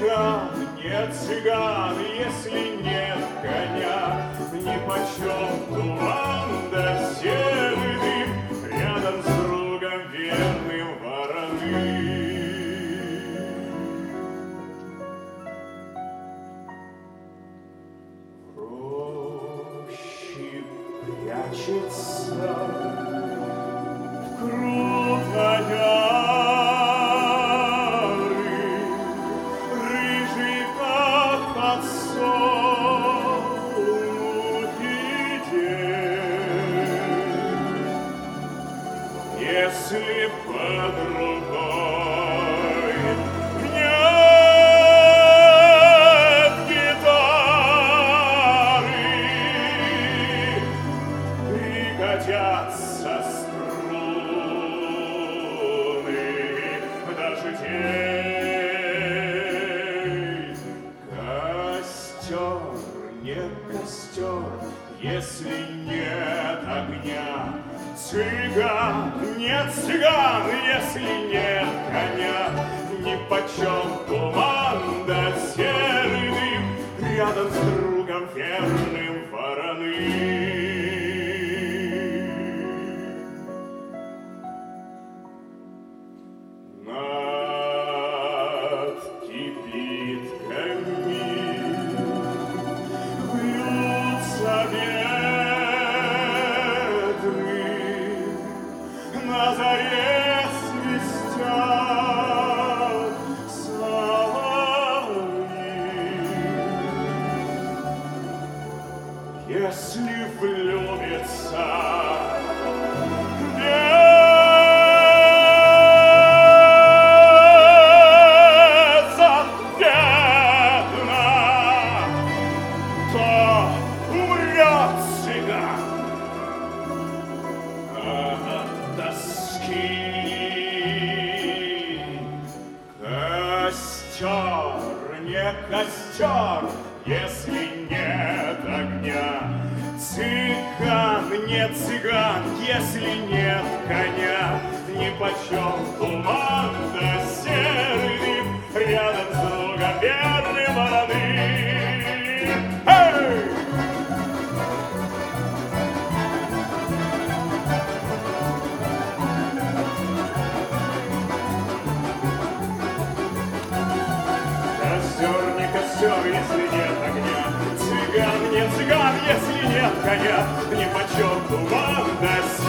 цыган, нет цыган, если нет коня. Нипочем туман да серый дым, рядом с другом верным вороны. В роще прячется крутая если под рукой нет гитары, пригодятся струны, даже тень. Костер, не костер, если нет огня. Цыган, нет цыган, если нет коня. Нипочем туман да серый дым, рядом с другом верным вороны. Над кипитками вьются на заре свистят соловьи. Если влюбится безответно, то умрет цыган. Костер, не костер, если нет огня. Цыган, не цыган, если нет коня. Нипочем туман да серый дым, рядом с другом верным вороны. Костер, не костер, если нет огня. Цыган, не цыган, если нет коня. Нипочем туман да